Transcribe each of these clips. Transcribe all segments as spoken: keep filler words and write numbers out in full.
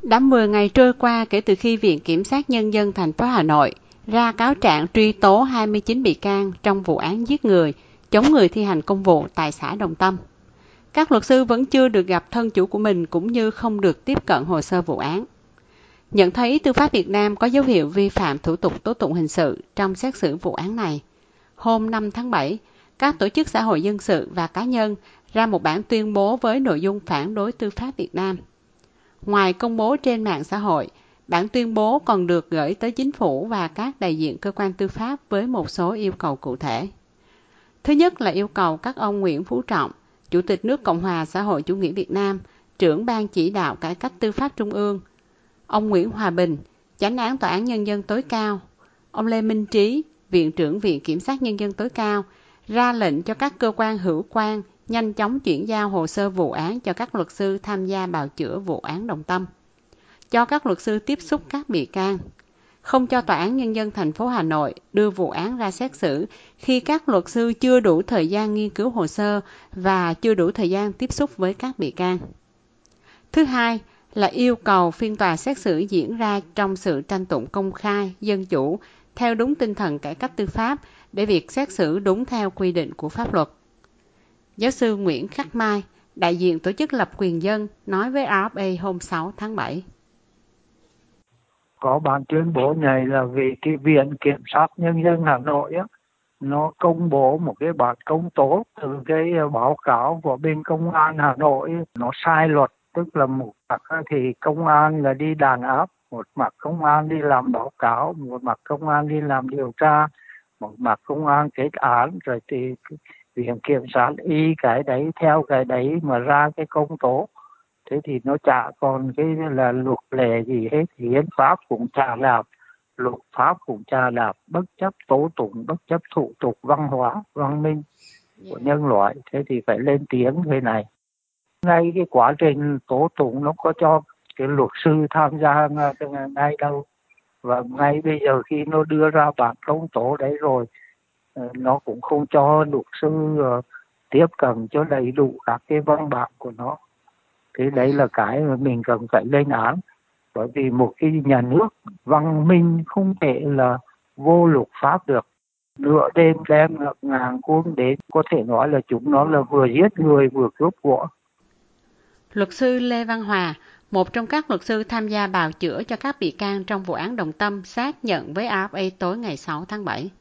Đã mười ngày trôi qua kể từ khi Viện Kiểm sát Nhân dân thành phố Hà Nội ra cáo trạng truy tố hai mươi chín bị can trong vụ án giết người, chống người thi hành công vụ tại xã Đồng Tâm. Các luật sư vẫn chưa được gặp thân chủ của mình cũng như không được tiếp cận hồ sơ vụ án. Nhận thấy tư pháp Việt Nam có dấu hiệu vi phạm thủ tục tố tụng hình sự trong xét xử vụ án này, hôm năm tháng bảy, các tổ chức xã hội dân sự và cá nhân ra một bản tuyên bố với nội dung phản đối tư pháp Việt Nam. Ngoài công bố trên mạng xã hội, bản tuyên bố còn được gửi tới chính phủ và các đại diện cơ quan tư pháp với một số yêu cầu cụ thể. Thứ nhất là yêu cầu các ông Nguyễn Phú Trọng, Chủ tịch nước Cộng hòa xã hội chủ nghĩa Việt Nam, trưởng ban chỉ đạo cải cách tư pháp Trung ương, ông Nguyễn Hòa Bình, Chánh án Tòa án Nhân dân tối cao, ông Lê Minh Trí, Viện trưởng Viện Kiểm sát Nhân dân tối cao, ra lệnh cho các cơ quan hữu quan nhanh chóng chuyển giao hồ sơ vụ án cho các luật sư tham gia bào chữa vụ án Đồng Tâm, cho các luật sư tiếp xúc các bị can, không cho Tòa án Nhân dân thành phố Hà Nội đưa vụ án ra xét xử khi các luật sư chưa đủ thời gian nghiên cứu hồ sơ và chưa đủ thời gian tiếp xúc với các bị can. Thứ hai là yêu cầu phiên tòa xét xử diễn ra trong sự tranh tụng công khai, dân chủ, theo đúng tinh thần cải cách tư pháp để việc xét xử đúng theo quy định của pháp luật. Giáo sư Nguyễn Khắc Mai, đại diện tổ chức lập quyền dân, nói với rờ ép a hôm sáu tháng bảy. Có bản tuyên bố này là vì cái Viện Kiểm sát Nhân dân Hà Nội á, nó công bố một cái bản công tố từ cái báo cáo của bên Công an Hà Nội, nó sai luật, tức là một mặt thì công an là đi đàn áp, một mặt công an đi làm báo cáo, một mặt công an đi làm điều tra, một mặt công an kết án, rồi thì Viện Kiểm sát y cái đấy theo cái đấy mà ra cái công tố. Thế thì nó chả còn cái là luật lệ gì hết, hiến pháp cũng chả làm, luật pháp cũng chả làm, bất chấp tố tụng, bất chấp thủ tục văn hóa, văn minh của nhân loại. Thế thì phải lên tiếng thế này. Ngay cái quá trình tố tụng nó có cho cái luật sư tham gia ngay đâu. Và ngay bây giờ khi nó đưa ra bản công tố đấy rồi, nó cũng không cho luật sư tiếp cận cho đầy đủ các cái văn bản của nó. Thế đấy là cái mà mình cần phải lên án, bởi vì một cái nhà nước văn minh không thể là vô luật pháp được. Nửa đêm đem ngàn quân đến, có thể nói là chúng nó là vừa giết người vừa cướp của. Luật sư Lê Văn Hòa, một trong các luật sư tham gia bào chữa cho các bị can trong vụ án Đồng Tâm, xác nhận với rờ ép a tối ngày sáu tháng bảy.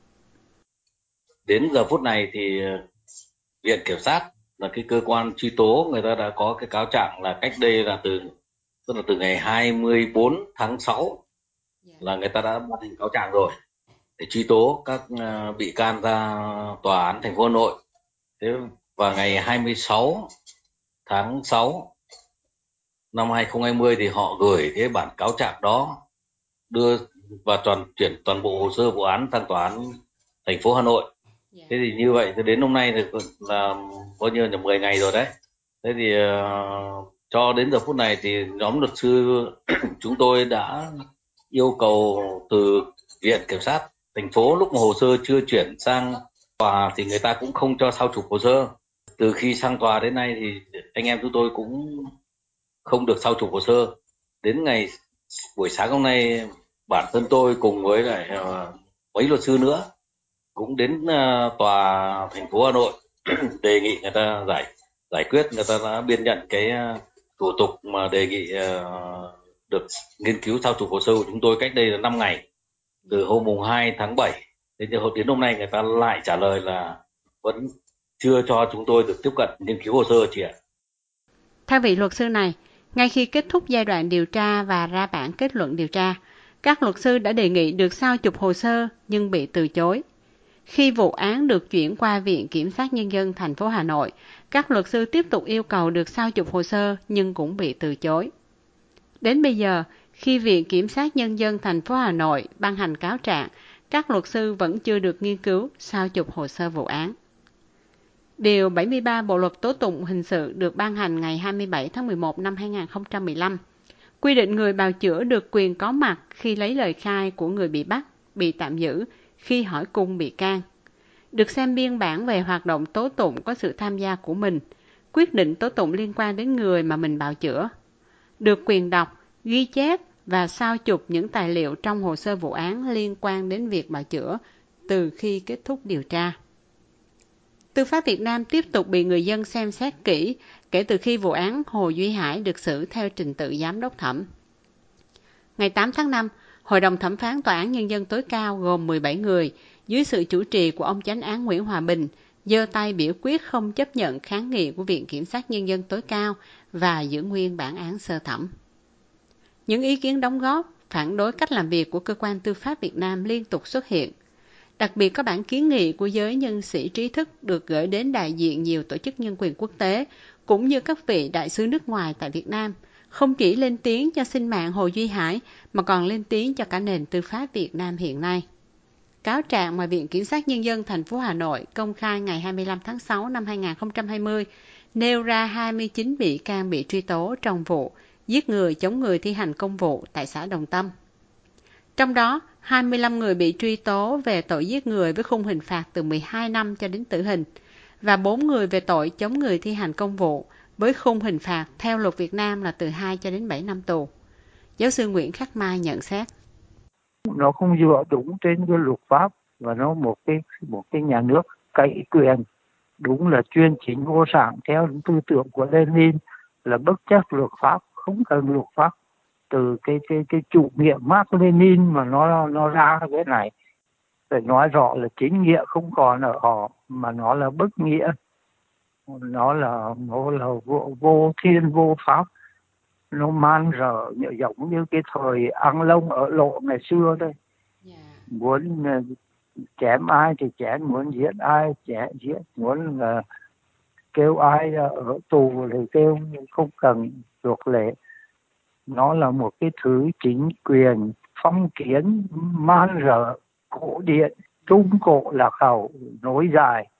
Đến giờ phút này thì Viện Kiểm sát là cái cơ quan truy tố, người ta đã có cái cáo trạng là cách đây là từ tức là từ ngày hai mươi bốn tháng sáu là người ta đã ban hành cáo trạng rồi để truy tố các bị can ra tòa án thành phố Hà Nội. Thế và ngày hai mươi sáu tháng sáu năm hai không hai không thì họ gửi cái bản cáo trạng đó đưa và toàn chuyển toàn bộ hồ sơ vụ án sang tòa án thành phố Hà Nội. Thế thì như vậy đến hôm nay thì là coi như là mười ngày rồi đấy. Thế thì uh, cho đến giờ phút này thì nhóm luật sư chúng tôi đã yêu cầu từ Viện Kiểm sát thành phố, lúc mà hồ sơ chưa chuyển sang tòa thì người ta cũng không cho sao chụp hồ sơ. Từ khi sang tòa đến nay thì anh em chúng tôi cũng không được sao chụp hồ sơ. Đến ngày buổi sáng hôm nay, bản thân tôi cùng với lại uh, mấy luật sư nữa cũng đến uh, tòa thành phố Hà Nội đề nghị người ta giải giải quyết, người ta đã biên nhận cái uh, thủ tục mà đề nghị uh, được nghiên cứu sao chụp hồ sơ của chúng tôi cách đây là năm ngày, từ hôm mùng hai tháng bảy. Thế nhưng đến hôm nay người ta lại trả lời là vẫn chưa cho chúng tôi được tiếp cận nghiên cứu hồ sơ chị ạ. Theo vị luật sư này, ngay khi kết thúc giai đoạn điều tra và ra bản kết luận điều tra, các luật sư đã đề nghị được sao chụp hồ sơ nhưng bị từ chối. Khi vụ án được chuyển qua Viện Kiểm sát Nhân dân thành phố Hà Nội, các luật sư tiếp tục yêu cầu được sao chụp hồ sơ nhưng cũng bị từ chối. Đến bây giờ, khi Viện Kiểm sát Nhân dân thành phố Hà Nội ban hành cáo trạng, các luật sư vẫn chưa được nghiên cứu sao chụp hồ sơ vụ án. Điều bảy mươi ba Bộ luật tố tụng hình sự được ban hành ngày hai mươi bảy tháng mười một năm hai nghìn không trăm mười lăm, quy định người bào chữa được quyền có mặt khi lấy lời khai của người bị bắt, bị tạm giữ, khi hỏi cung bị can, được xem biên bản về hoạt động tố tụng có sự tham gia của mình, quyết định tố tụng liên quan đến người mà mình bào chữa, được quyền đọc, ghi chép và sao chụp những tài liệu trong hồ sơ vụ án liên quan đến việc bào chữa từ khi kết thúc điều tra. Tư pháp Việt Nam tiếp tục bị người dân xem xét kỹ kể từ khi vụ án Hồ Duy Hải được xử theo trình tự giám đốc thẩm. Ngày tám tháng năm, Hội đồng thẩm phán Tòa án Nhân dân tối cao gồm mười bảy người, dưới sự chủ trì của ông Chánh án Nguyễn Hòa Bình, giơ tay biểu quyết không chấp nhận kháng nghị của Viện Kiểm sát Nhân dân tối cao và giữ nguyên bản án sơ thẩm. Những ý kiến đóng góp, phản đối cách làm việc của cơ quan tư pháp Việt Nam liên tục xuất hiện. Đặc biệt có bản kiến nghị của giới nhân sĩ trí thức được gửi đến đại diện nhiều tổ chức nhân quyền quốc tế, cũng như các vị đại sứ nước ngoài tại Việt Nam, không chỉ lên tiếng cho sinh mạng Hồ Duy Hải, mà còn lên tiếng cho cả nền tư pháp Việt Nam hiện nay. Cáo trạng mà Viện Kiểm sát Nhân dân thành phố Hà Nội công khai ngày hai mươi lăm tháng sáu năm hai nghìn không trăm hai mươi nêu ra hai mươi chín bị can bị truy tố trong vụ giết người chống người thi hành công vụ tại xã Đồng Tâm. Trong đó, hai mươi lăm người bị truy tố về tội giết người với khung hình phạt từ mười hai năm cho đến tử hình, và bốn người về tội chống người thi hành công vụ với khung hình phạt theo luật Việt Nam là từ hai cho đến bảy năm tù. Giáo sư Nguyễn Khắc Mai nhận xét. Nó không dựa đúng trên cái luật pháp, và nó một cái một cái nhà nước cậy quyền, đúng là chuyên chính vô sản theo tư tưởng của Lenin, là bất chấp luật pháp, không cần luật pháp. Từ cái cái cái chủ nghĩa Mác Lênin mà nó nó ra cái này, phải nói rõ là chính nghĩa không còn ở họ, mà nó là bất nghĩa, nó là nó là vô, vô thiên vô pháp, nó man rợ giống như cái thời Ăn Long ở Lộ ngày xưa đây. Yeah. Muốn chém ai thì chém, muốn giết ai chém giết, muốn uh, kêu ai ở tù thì kêu, không cần luật lệ. Nó là một cái thứ chính quyền phong kiến man rợ, cổ điển, trung cổ lạc hậu, nối dài.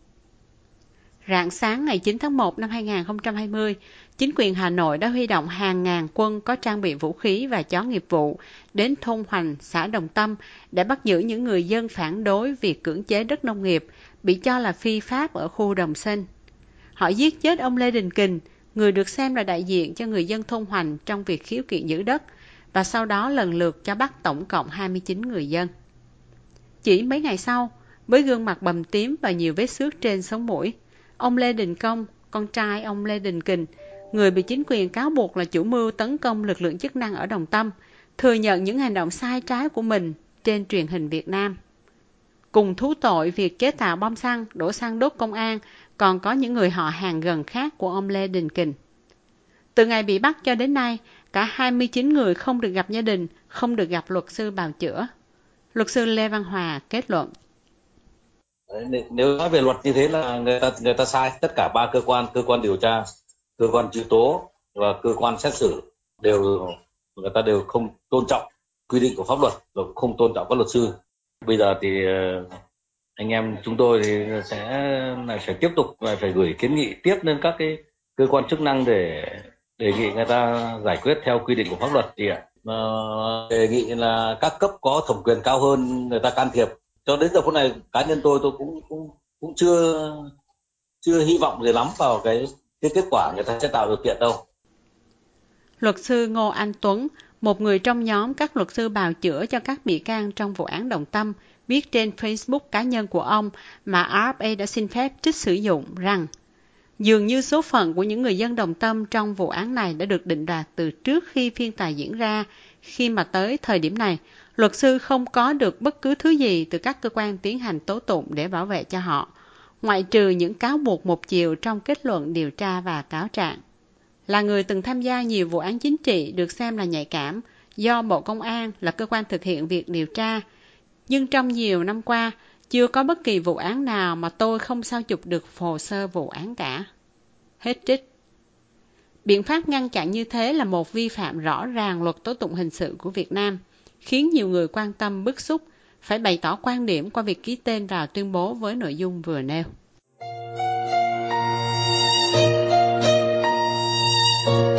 Rạng sáng ngày chín tháng một năm hai nghìn không trăm hai mươi, chính quyền Hà Nội đã huy động hàng ngàn quân có trang bị vũ khí và chó nghiệp vụ đến thôn Hoành, xã Đồng Tâm để bắt giữ những người dân phản đối việc cưỡng chế đất nông nghiệp bị cho là phi pháp ở khu Đồng Sinh. Họ giết chết ông Lê Đình Kình, người được xem là đại diện cho người dân thôn Hoành trong việc khiếu kiện giữ đất, và sau đó lần lượt cho bắt tổng cộng hai mươi chín người dân. Chỉ mấy ngày sau, với gương mặt bầm tím và nhiều vết xước trên sống mũi, ông Lê Đình Công, con trai ông Lê Đình Kình, người bị chính quyền cáo buộc là chủ mưu tấn công lực lượng chức năng ở Đồng Tâm, thừa nhận những hành động sai trái của mình trên truyền hình Việt Nam. Cùng thú tội việc chế tạo bom xăng, đổ xăng đốt công an, còn có những người họ hàng gần khác của ông Lê Đình Kình. Từ ngày bị bắt cho đến nay, cả hai mươi chín người không được gặp gia đình, không được gặp luật sư bào chữa. Luật sư Lê Văn Hòa kết luận. Đấy, nếu nói về luật như thế là người ta người ta sai. Tất cả ba cơ quan, cơ quan điều tra, cơ quan truy tố và cơ quan xét xử đều người ta đều không tôn trọng quy định của pháp luật, và không tôn trọng các luật sư. Bây giờ thì anh em chúng tôi thì sẽ lại phải tiếp tục lại phải gửi kiến nghị tiếp lên các cái cơ quan chức năng để đề nghị người ta giải quyết theo quy định của pháp luật. Thì ạ, đề nghị là các cấp có thẩm quyền cao hơn người ta can thiệp. Cho đến giờ phút này, cá nhân tôi tôi cũng cũng cũng chưa chưa hy vọng gì lắm vào cái cái kết quả người ta sẽ tạo điều kiện đâu. Luật sư Ngô Anh Tuấn, một người trong nhóm các luật sư bào chữa cho các bị can trong vụ án Đồng Tâm, viết trên Facebook cá nhân của ông mà rờ ép a đã xin phép trích sử dụng rằng dường như số phận của những người dân Đồng Tâm trong vụ án này đã được định đoạt từ trước khi phiên tòa diễn ra, khi mà tới thời điểm này, luật sư không có được bất cứ thứ gì từ các cơ quan tiến hành tố tụng để bảo vệ cho họ, ngoại trừ những cáo buộc một chiều trong kết luận điều tra và cáo trạng. Là người từng tham gia nhiều vụ án chính trị được xem là nhạy cảm do Bộ Công an là cơ quan thực hiện việc điều tra, nhưng trong nhiều năm qua, chưa có bất kỳ vụ án nào mà tôi không sao chụp được hồ sơ vụ án cả. Hết trích. Biện pháp ngăn chặn như thế là một vi phạm rõ ràng luật tố tụng hình sự của Việt Nam, khiến nhiều người quan tâm bức xúc, phải bày tỏ quan điểm qua việc ký tên vào tuyên bố với nội dung vừa nêu.